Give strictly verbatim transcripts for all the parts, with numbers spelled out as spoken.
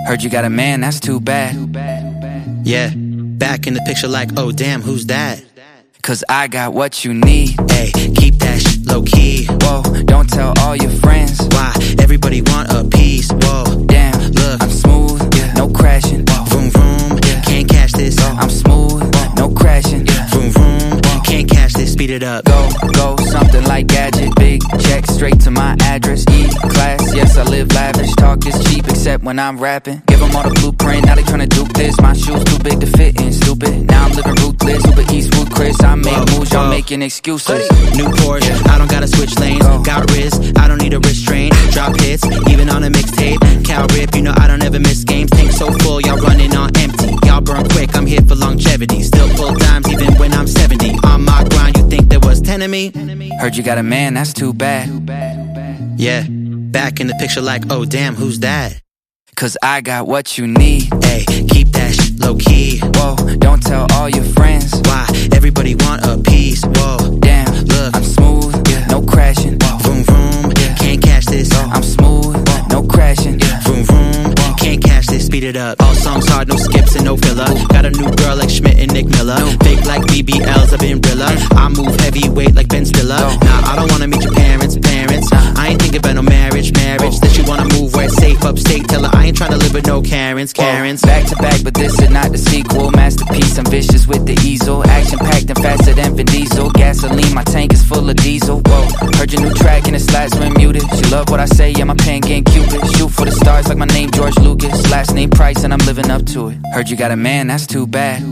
Heard you got a man, that's too bad. Yeah, back in the picture like, oh damn, who's that? Cause I got what you need. Hey, keep that shit low key. Whoa, don't tell all your friends. Why? Everybody want a piece. Whoa, damn, look, I'm smooth, yeah. No crashing. Whoa. Vroom vroom, yeah. Can't catch this. Go. I'm smooth, whoa. No crashing. Yeah. Vroom vroom, whoa. Can't catch this. Speed it up. Go, go, something like Gadget. Big check straight to my address. E-class, yes I live lavish. Talk is cheap except when I'm rapping. Give them all the blueprint, now they tryna dupe this. My shoes too big to fit in, stupid. Now I'm living ruthless, Uber Eastwood Chris. I make whoa, moves, y'all making excuses. New Porsche, yeah. I don't gotta switch lanes. Go. Got wrist, I don't need a wrist train. Drop hits, even on a mixtape. Cal rip, you know I don't ever miss games. Tank so full, y'all running on empty. Y'all burn quick, I'm here for longevity. Still full times even when I'm seventy. On my grind, you think there was ten of me? Heard you got a man, that's too bad. Yeah, back in the picture like, oh damn, who's that? Cause I got what you need. Hey, keep that shit low key. Whoa, don't tell all your friends. Why? Everybody want a piece. Whoa, damn, look, I'm smooth, yeah. No crashing. Whoa. Vroom vroom, yeah. Can't catch this. Go. I'm smooth, whoa. No crashing. Yeah. Vroom vroom, whoa. Can't catch this. Speed it up. All songs hard, no skips and no filler. Ooh. Got a new girl like Schmidt and Nick Miller. No. Fake like B B Ls, I've been Rilla. I move heavyweight like Ben Stiller. Go. Nah, I don't wanna meet your parents, parents. Nah. I ain't thinking about no marriage, marriage. That you wanna move where it's safe upstate. Tell her I ain't trying to live with no Karens, Karens. Back to back, but this is not the sequel. Masterpiece, I'm vicious with the easel. Action packed and faster than Vin Diesel. Gasoline, my tank is full of diesel. Whoa, heard your new track and the slides were muted. She love what I say, yeah, my pen game Cupid. Shoot for the stars like my name George Lucas. Last name Price and I'm living up to it. Heard you got a man, that's too bad.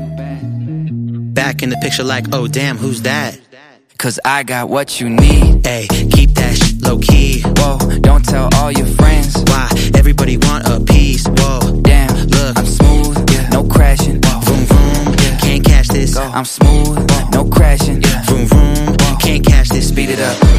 Back in the picture like, oh damn, who's that? Cause I got what you need. Hey, keep that shit low key. Whoa, don't tell all your friends. Why? Everybody want a piece. Whoa, damn, look, I'm smooth, yeah. No crashing. Whoa. Vroom vroom, yeah. Can't catch this. Go. I'm smooth, whoa. No crashing. Yeah. Vroom vroom, whoa. Can't catch this. Speed it up.